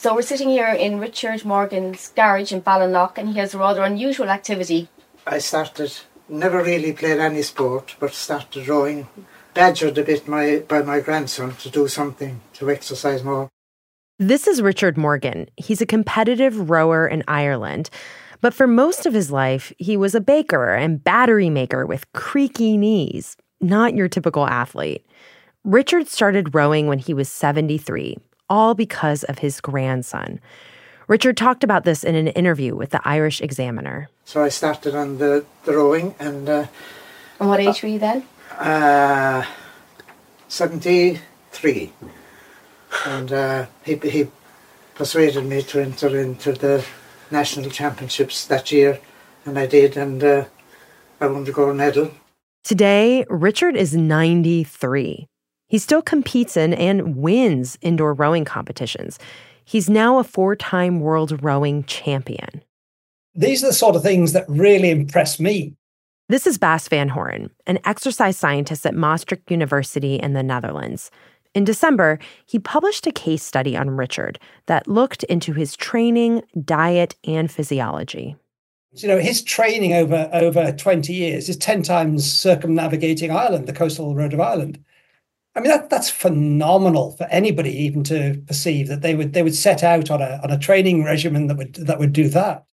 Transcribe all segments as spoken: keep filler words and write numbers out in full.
So we're sitting here in Richard Morgan's garage in Ballinlough, and he has a rather unusual activity. I started, never really played any sport, but started rowing, badgered a bit my, by my grandson to do something, to exercise more. This is Richard Morgan. He's a competitive rower in Ireland. But for most of his life, he was a baker and battery maker with creaky knees, not your typical athlete. Richard started rowing when he was seventy-three, all because of his grandson. Richard talked about this in an interview with the Irish Examiner. So I started on the, the rowing and... Uh, and what age uh, were you then? Uh, seventy-three. And uh, he, he persuaded me to enter into the national championships that year, and I did, and uh, I won the gold medal. Today, Richard is ninety-three. He still competes in and wins indoor rowing competitions. He's now a four-time world rowing champion. These are the sort of things that really impress me. This is Bas van Hoorn, an exercise scientist at Maastricht University in the Netherlands. In December, he published a case study on Richard that looked into his training, diet, and physiology. You know, his training over, over twenty years is ten times circumnavigating Ireland, the coastal road of Ireland. I mean, that, that's phenomenal for anybody even to perceive that they would they would set out on a on a training regimen that would that would do that.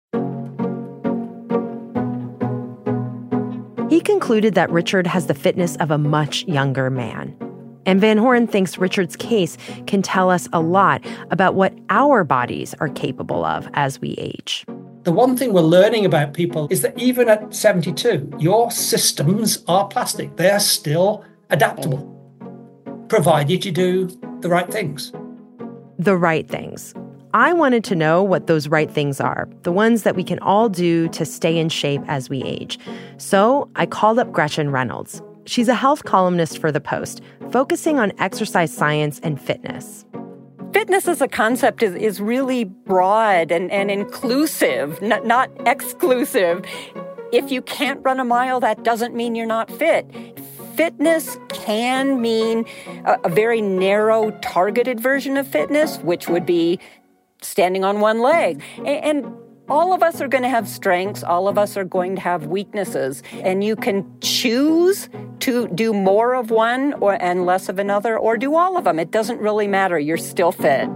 He concluded that Richard has the fitness of a much younger man. And Van Hoorn thinks Richard's case can tell us a lot about what our bodies are capable of as we age. The one thing we're learning about people is that even at seventy-two, your systems are plastic. They are still adaptable, provided you do the right things. The right things. I wanted to know what those right things are, the ones that we can all do to stay in shape as we age. So I called up Gretchen Reynolds. She's a health columnist for The Post, focusing on exercise science and fitness. Fitness as a concept is, is really broad and, and inclusive, not, not exclusive. If you can't run a mile, that doesn't mean you're not fit. Fitness can mean a, a very narrow, targeted version of fitness, which would be standing on one leg. And, and all of us are going to have strengths. All of us are going to have weaknesses. And you can choose to do more of one or and less of another, or do all of them. It doesn't really matter. You're still fit.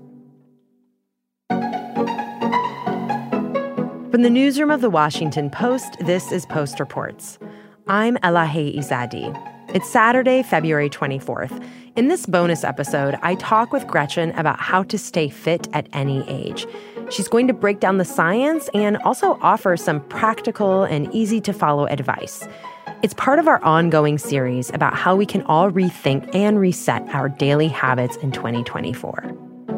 From the newsroom of The Washington Post, this is Post Reports. I'm Elahe Izadi. It's Saturday, February twenty-fourth. In this bonus episode, I talk with Gretchen about how to stay fit at any age. She's going to break down the science and also offer some practical and easy-to-follow advice. It's part of our ongoing series about how we can all rethink and reset our daily habits in twenty twenty-four.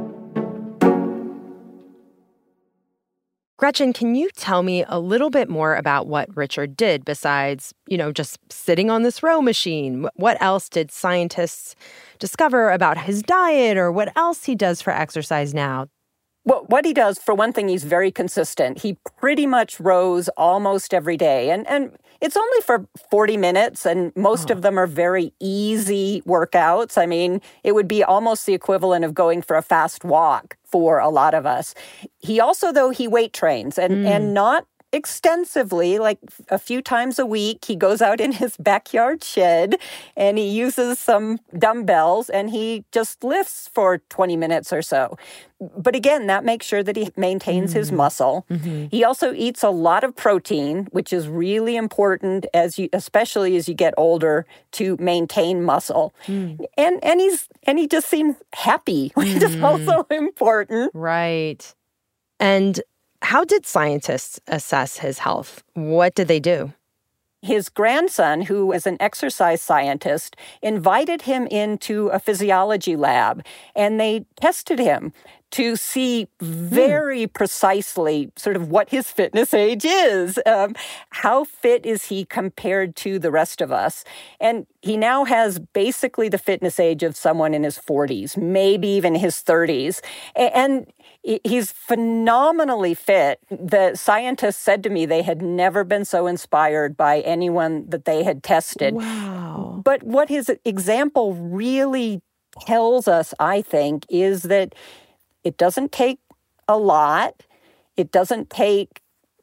Gretchen, can you tell me a little bit more about what Richard did besides, you know, just sitting on this row machine? What else did scientists discover about his diet, or what else he does for exercise now? Well, what he does, for one thing, he's very consistent. He pretty much rows almost every day. And and it's only for forty minutes, and most oh. of them are very easy workouts. I mean, it would be almost the equivalent of going for a fast walk for a lot of us. He also, though, he weight trains, and, mm. and not extensively, like a few times a week. He goes out in his backyard shed and he uses some dumbbells and he just lifts for twenty minutes or so. But again, that makes sure that he maintains mm-hmm. his muscle. Mm-hmm. He also eats a lot of protein, which is really important as you, especially as you get older, to maintain muscle. Mm. And and he's and he just seems happy, which mm. is also important. Right. And how did scientists assess his health? What did they do? His grandson, who was an exercise scientist, invited him into a physiology lab, and they tested him to see very mm. precisely sort of what his fitness age is. Um, how fit is he compared to the rest of us? And he now has basically the fitness age of someone in his forties, maybe even his thirties. And he's phenomenally fit. The scientists said to me they had never been so inspired by anyone that they had tested. Wow. But what his example really tells us, I think, is that It doesn't take a lot. It doesn't take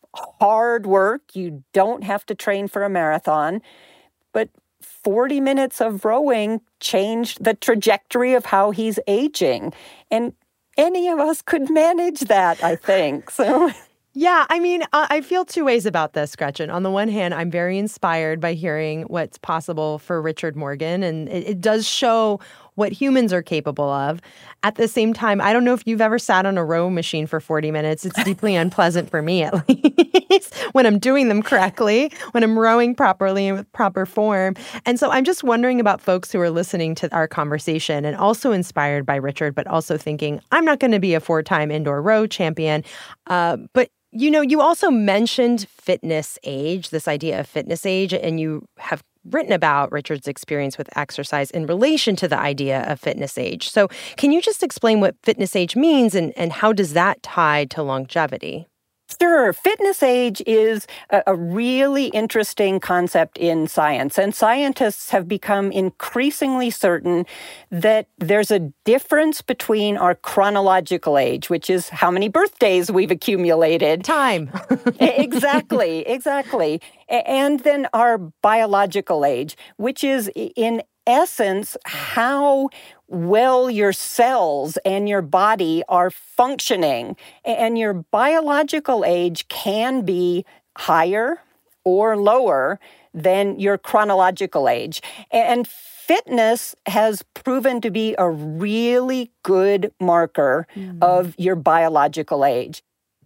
hard work. You don't have to train for a marathon. But forty minutes of rowing changed the trajectory of how he's aging. And any of us could manage that, I think. So... Yeah, I mean, I feel two ways about this, Gretchen. On the one hand, I'm very inspired by hearing what's possible for Richard Morgan, and it, it does show what humans are capable of. At the same time, I don't know if you've ever sat on a row machine for forty minutes. It's deeply unpleasant for me, at least, when I'm doing them correctly, when I'm rowing properly and with proper form. And so I'm just wondering about folks who are listening to our conversation and also inspired by Richard, but also thinking, I'm not going to be a four-time indoor row champion, uh, but you know, you also mentioned fitness age, this idea of fitness age, and you have written about Richard's experience with exercise in relation to the idea of fitness age. So can you just explain what fitness age means and, and how does that tie to longevity? Sure. Fitness age is a, a really interesting concept in science, and scientists have become increasingly certain that there's a difference between our chronological age, which is how many birthdays we've accumulated. Time. Exactly, exactly. And then our biological age, which is in essence how well your cells and your body are functioning. And your biological age can be higher or lower than your chronological age. And fitness has proven to be a really good marker mm. of your biological age.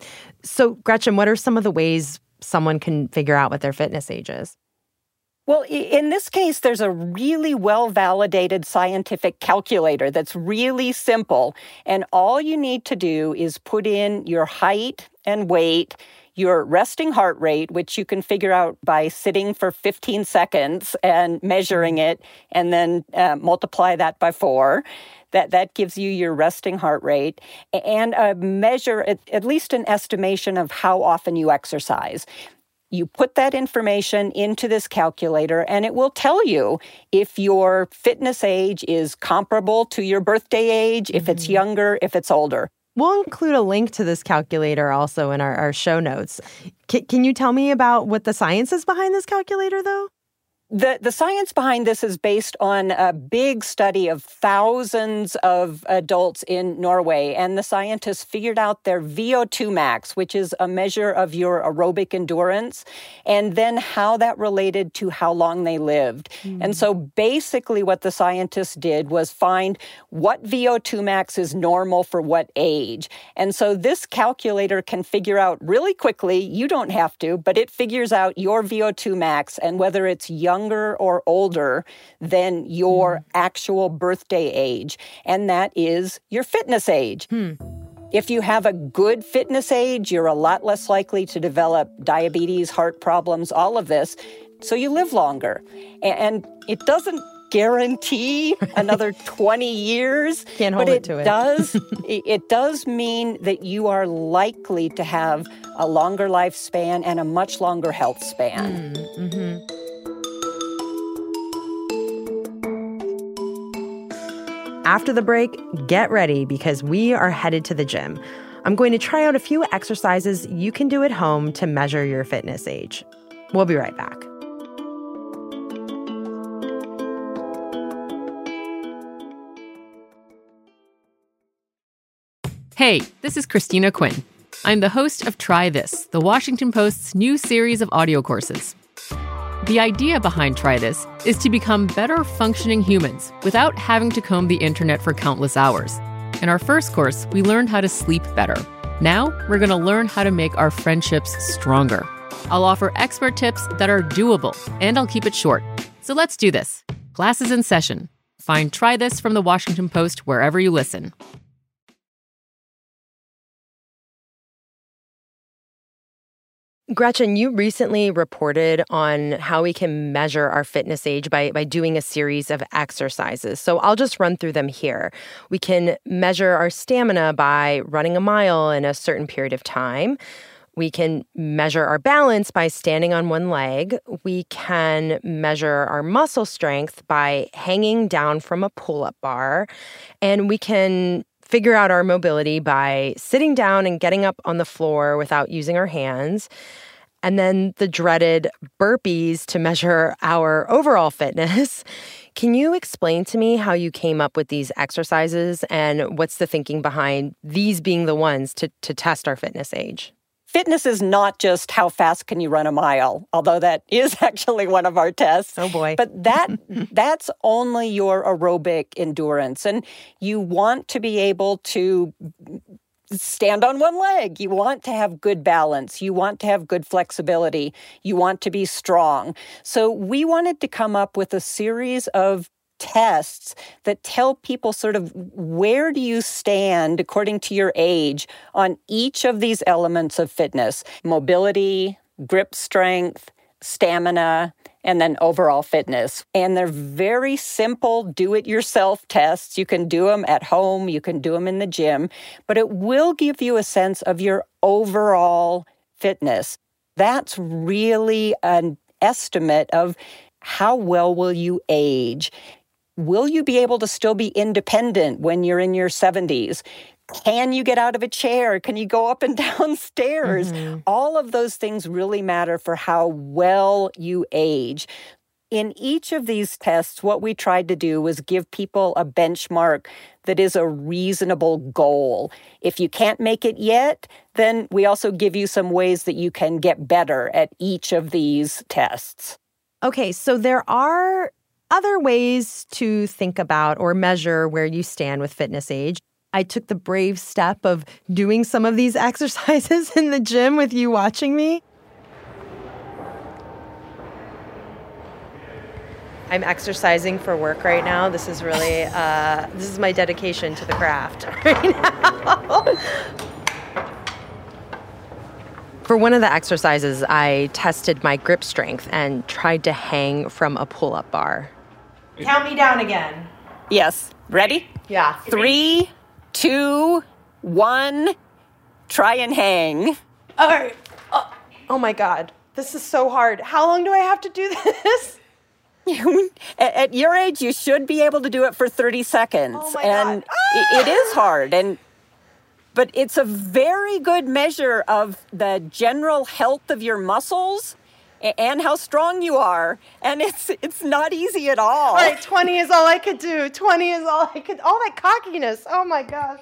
So, Gretchen, what are some of the ways someone can figure out what their fitness age is? Well, in this case, there's a really well-validated scientific calculator that's really simple. And all you need to do is put in your height and weight, your resting heart rate, which you can figure out by sitting for fifteen seconds and measuring it, and then uh, multiply that by four. That, that gives you your resting heart rate and a measure, at, at least an estimation of how often you exercise. You put that information into this calculator, and it will tell you if your fitness age is comparable to your birthday age, if it's younger, if it's older. We'll include a link to this calculator also in our, our show notes. C- can you tell me about what the science is behind this calculator, though? The the science behind this is based on a big study of thousands of adults in Norway, and the scientists figured out their V O two max, which is a measure of your aerobic endurance, and then how that related to how long they lived. Mm. And so basically what the scientists did was find what V O two max is normal for what age. And so this calculator can figure out really quickly, you don't have to, but it figures out your V O two max and whether it's young younger or older than your mm. actual birthday age, and that is your fitness age. Hmm. If you have a good fitness age, you're a lot less likely to develop diabetes, heart problems, all of this, so you live longer. And it doesn't guarantee another twenty years, Can't hold but it, it to it. does it does mean that you are likely to have a longer lifespan and a much longer health span. Mm, mm-hmm. After the break, get ready because we are headed to the gym. I'm going to try out a few exercises you can do at home to measure your fitness age. We'll be right back. Hey, this is Christina Quinn. I'm the host of Try This, the Washington Post's new series of audio courses. The idea behind Try This is to become better functioning humans without having to comb the internet for countless hours. In our first course, we learned how to sleep better. Now, we're going to learn how to make our friendships stronger. I'll offer expert tips that are doable, and I'll keep it short. So let's do this. Class is in session. Find Try This from the Washington Post wherever you listen. Gretchen, you recently reported on how we can measure our fitness age by, by doing a series of exercises. So I'll just run through them here. We can measure our stamina by running a mile in a certain period of time. We can measure our balance by standing on one leg. We can measure our muscle strength by hanging down from a pull-up bar. And we can figure out our mobility by sitting down and getting up on the floor without using our hands. And then the dreaded burpees to measure our overall fitness. Can you explain to me how you came up with these exercises and what's the thinking behind these being the ones to, to test our fitness age? Fitness is not just how fast can you run a mile, although that is actually one of our tests. Oh, boy. But that that's only your aerobic endurance. And you want to be able to stand on one leg. You want to have good balance. You want to have good flexibility. You want to be strong. So we wanted to come up with a series of tests that tell people sort of where do you stand according to your age on each of these elements of fitness: mobility, grip strength, stamina, and then overall fitness. And they're very simple do-it-yourself tests. You can do them at home, you can do them in the gym, but it will give you a sense of your overall fitness. That's really an estimate of how well will you age. Will you be able to still be independent when you're in your seventies? Can you get out of a chair? Can you go up and down stairs? Mm-hmm. All of those things really matter for how well you age. In each of these tests, what we tried to do was give people a benchmark that is a reasonable goal. If you can't make it yet, then we also give you some ways that you can get better at each of these tests. Okay, so there are other ways to think about or measure where you stand with fitness age. I took the brave step of doing some of these exercises in the gym with you watching me. I'm exercising for work right now. This is really, uh, this is my dedication to the craft right now. For one of the exercises, I tested my grip strength and tried to hang from a pull-up bar. Count me down again. Yes. Ready? Yeah. Three, two, one, try and hang. All right. Oh, oh my God. This is so hard. How long do I have to do this? at, at your age, you should be able to do it for thirty seconds. Oh my and God. Ah! it, it is hard. And but it's a very good measure of the general health of your muscles and how strong you are. And it's it's not easy at all. All right, twenty is all I could do. twenty is all I could. All that cockiness. Oh, my gosh.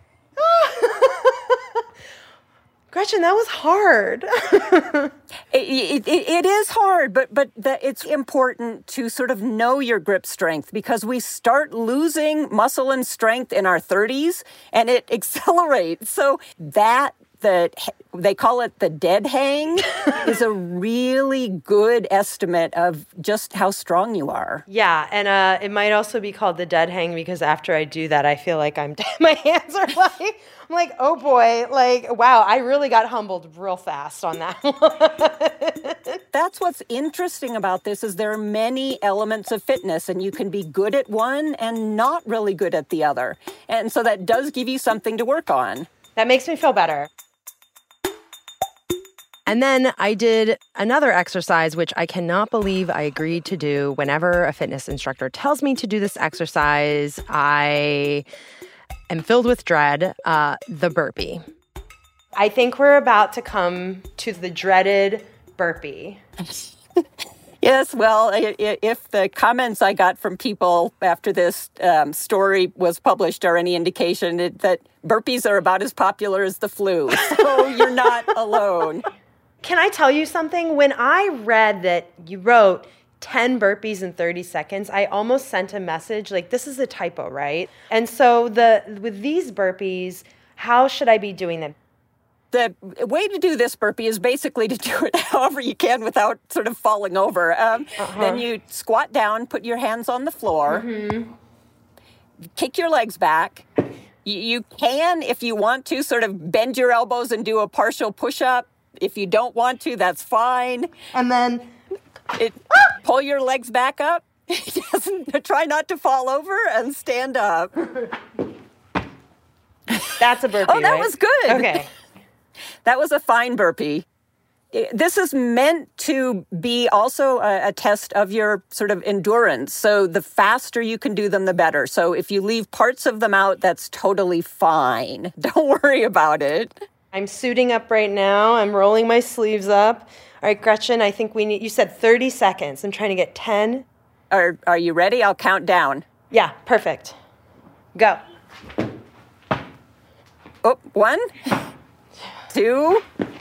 Gretchen, that was hard. it, it, it is hard, but but the, it's important to sort of know your grip strength because we start losing muscle and strength in our thirties, and it accelerates. So that the they call it the dead hang is a really good estimate of just how strong you are. Yeah, and uh, it might also be called the dead hang because after I do that, I feel like I'm dead. My hands are like, I'm like, oh boy, like, wow, I really got humbled real fast on that one. That's what's interesting about this is there are many elements of fitness, and you can be good at one and not really good at the other. And so that does give you something to work on. That makes me feel better. And then I did another exercise, which I cannot believe I agreed to do. Whenever a fitness instructor tells me to do this exercise, I am filled with dread, uh, the burpee. I think we're about to come to the dreaded burpee. Yes, well, if the comments I got from people after this um, story was published are any indication, it, that burpees are about as popular as the flu. So you're not alone. Can I tell you something? When I read that you wrote ten burpees in thirty seconds, I almost sent a message like, this is a typo, right? And so the with these burpees, how should I be doing them? The way to do this burpee is basically to do it however you can without sort of falling over. Um, uh-huh. Then you squat down, put your hands on the floor, mm-hmm. kick your legs back. You, you can, if you want to, sort of bend your elbows and do a partial push-up. If you don't want to, that's fine. And then it, pull your legs back up. Try not to fall over and stand up. That's a burpee, Oh, that right? was good. Okay. That was a fine burpee. This is meant to be also a, a test of your sort of endurance. So the faster you can do them, the better. So if you leave parts of them out, that's totally fine. Don't worry about it. I'm suiting up right now. I'm rolling my sleeves up. All right, Gretchen, I think we need, you said thirty seconds. I'm trying to get ten. Are, are you ready? I'll count down. Yeah, perfect. Go. Oh, one, two,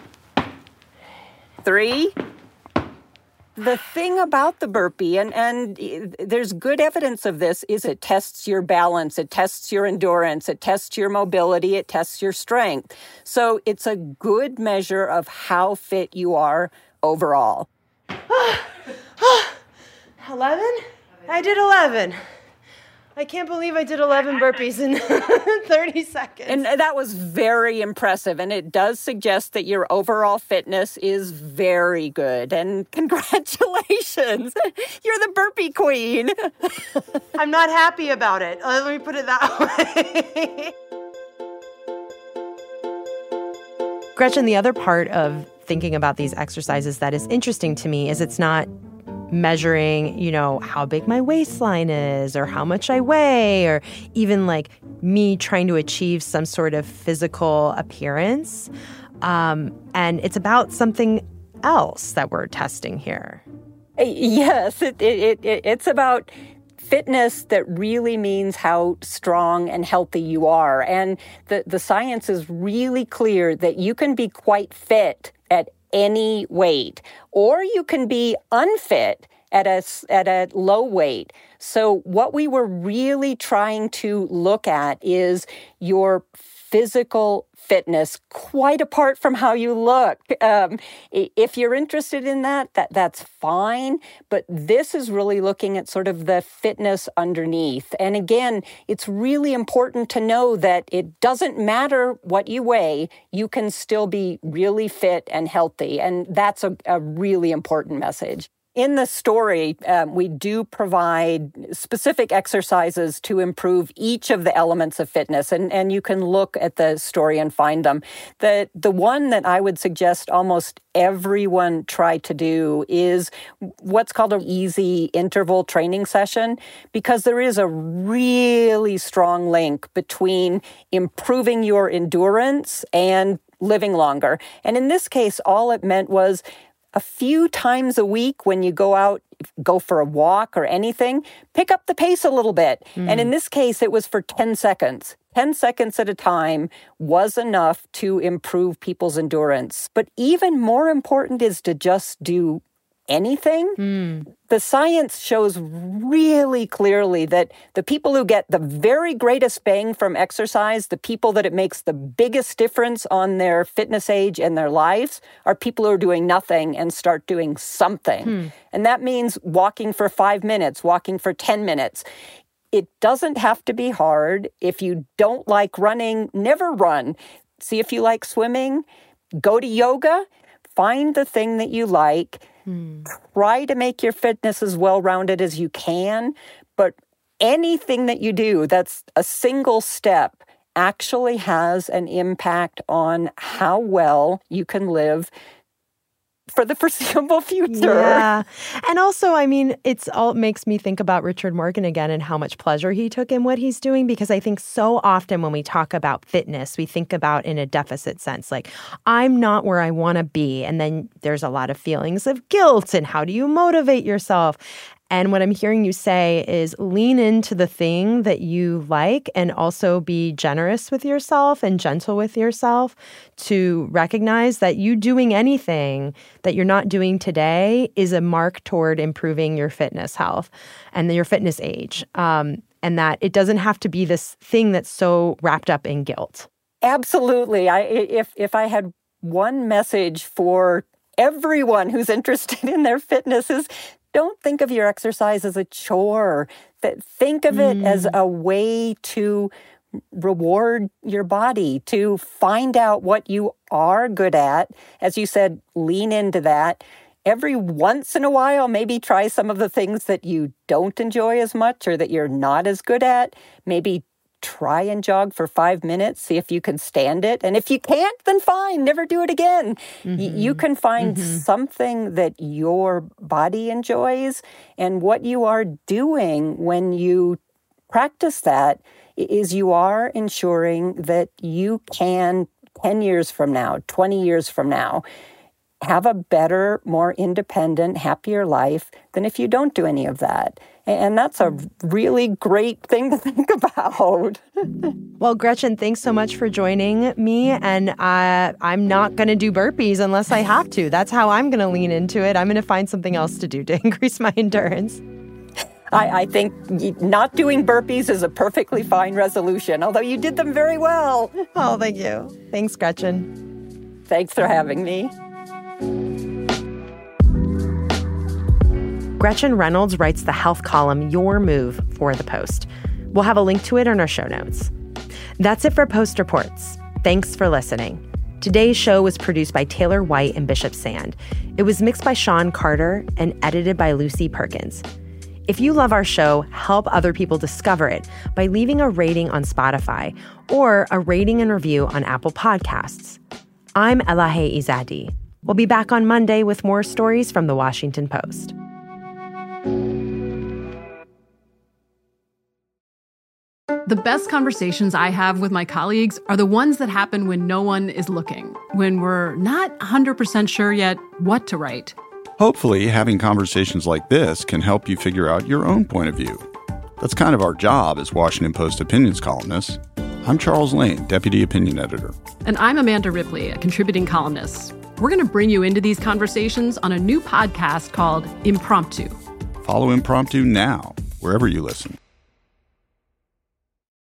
three. The thing about the burpee, and, and there's good evidence of this, is it tests your balance, it tests your endurance, it tests your mobility, it tests your strength. So it's a good measure of how fit you are overall. eleven? I did eleven. I can't believe I did eleven burpees in thirty seconds. And that was very impressive. And it does suggest that your overall fitness is very good. And congratulations. You're the burpee queen. I'm not happy about it. Uh, let me put it that way. Gretchen, the other part of thinking about these exercises that is interesting to me is it's not measuring, you know, how big my waistline is or how much I weigh or even like me trying to achieve some sort of physical appearance. Um, and it's about something else that we're testing here. Yes, it, it, it, it's about fitness that really means how strong and healthy you are. And the, the science is really clear that you can be quite fit at any weight, or you can be unfit at a, at a low weight. So what we were really trying to look at is your physical fitness, quite apart from how you look. Um, if you're interested in that, that, that's fine. But this is really looking at sort of the fitness underneath. And again, it's really important to know that it doesn't matter what you weigh, you can still be really fit and healthy. And that's a, a really important message. In the story, um, we do provide specific exercises to improve each of the elements of fitness, and, and you can look at the story and find them. The, the one that I would suggest almost everyone try to do is what's called an easy interval training session, because there is a really strong link between improving your endurance and living longer. And in this case, all it meant was a few times a week when you go out, go for a walk or anything, pick up the pace a little bit. Mm. And in this case, it was for ten seconds. ten seconds at a time was enough to improve people's endurance. But even more important is to just do anything. Mm. The science shows really clearly that the people who get the very greatest bang from exercise, the people that it makes the biggest difference on their fitness age and their lives, are people who are doing nothing and start doing something. Hmm. And that means walking for five minutes, walking for ten minutes. It doesn't have to be hard. If you don't like running, never run. See if you like swimming. Go to yoga. Find the thing that you like. Hmm. Try to make your fitness as well-rounded as you can, but anything that you do that's a single step actually has an impact on how well you can live for the foreseeable future. Yeah. And also, I mean, it's all it makes me think about Richard Morgan again and how much pleasure he took in what he's doing, because I think so often when we talk about fitness, we think about in a deficit sense, like, I'm not where I want to be. And then there's a lot of feelings of guilt and how do you motivate yourself? And what I'm hearing you say is lean into the thing that you like and also be generous with yourself and gentle with yourself to recognize that you doing anything that you're not doing today is a mark toward improving your fitness health and your fitness age. Um, and that it doesn't have to be this thing that's so wrapped up in guilt. Absolutely. I, if, if I had one message for everyone who's interested in their fitness is, don't think of your exercise as a chore. Think of it mm. as a way to reward your body, to find out what you are good at. As you said, lean into that. Every once in a while, maybe try some of the things that you don't enjoy as much or that you're not as good at. Maybe try and jog for five minutes, see if you can stand it. And if you can't, then fine, never do it again. Mm-hmm. Y- you can find mm-hmm. something that your body enjoys. And what you are doing when you practice that is you are ensuring that you can, ten years from now, twenty years from now, have a better, more independent, happier life than if you don't do any of that. And that's a really great thing to think about. Well, Gretchen, thanks so much for joining me. And uh, I'm not going to do burpees unless I have to. That's how I'm going to lean into it. I'm going to find something else to do to increase my endurance. I, I think not doing burpees is a perfectly fine resolution, although you did them very well. Oh, thank you. Thanks, Gretchen. Thanks for having me. Gretchen Reynolds writes the health column Your Move for The Post. We'll have a link to it in our show notes. That's it for Post Reports. Thanks for listening. Today's show was produced by Taylor White and Bishop Sand. It was mixed by Sean Carter and edited by Lucy Perkins. If you love our show, help other people discover it by leaving a rating on Spotify or a rating and review on Apple Podcasts. I'm Elahe Izadi. We'll be back on Monday with more stories from The Washington Post. The best conversations I have with my colleagues are the ones that happen when no one is looking, when we're not one hundred percent sure yet what to write. Hopefully, having conversations like this can help you figure out your own point of view. That's kind of our job as Washington Post opinions columnists. I'm Charles Lane, Deputy Opinion Editor. And I'm Amanda Ripley, a contributing columnist. We're going to bring you into these conversations on a new podcast called Impromptu. Follow Impromptu now, wherever you listen.